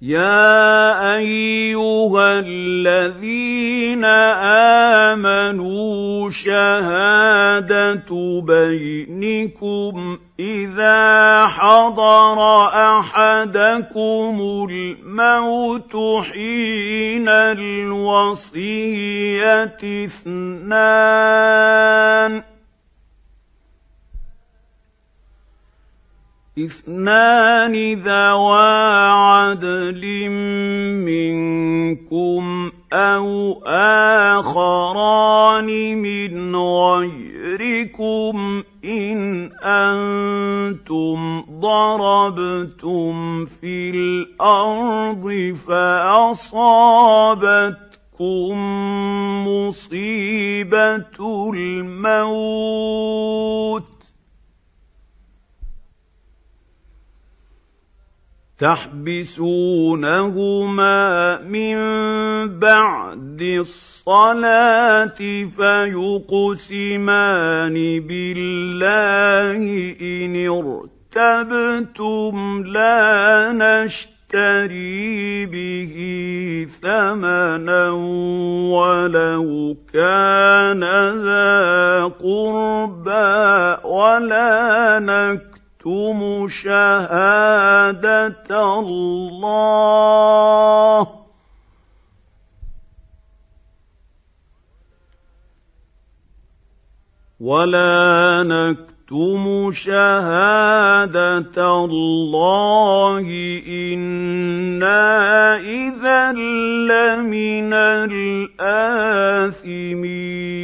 يَا أَيُّهَا الَّذِينَ آمَنُوا شَهَادَةُ بَيْنِكُمْ إِذَا حَضَرَ أَحَدَكُمُ الْمَوْتُ حِينَ الْوَصِيَّةِ اثْنَانِ ذَوَا عَدْلٍ مِّنكُمْ أَوْ آخَرَانِ مِنْ غَيْرِكُمْ إِنْ أَنتُمْ ضَرَبْتُمْ فِي الْأَرْضِ فَأَصَابَتْكُم مُّصِيبَةُ الْمَوْتِ تَحْبِسُونَهُمَا مِن بَعْدِ الصَّلَاةِ فَيُقْسِمَانِ بِاللَّهِ إِنِ ارْتَبْتُمْ لَا نَشْتَرِي بِهِ ثَمَنًا وَلَوْ كَانَ ذَا قُرْبَىٰ وَلَا نَكْتُمُ شَهَادَةَ اللَّهِ إِنَّا إِذًا لَّمِنَ الْآثِمِينَ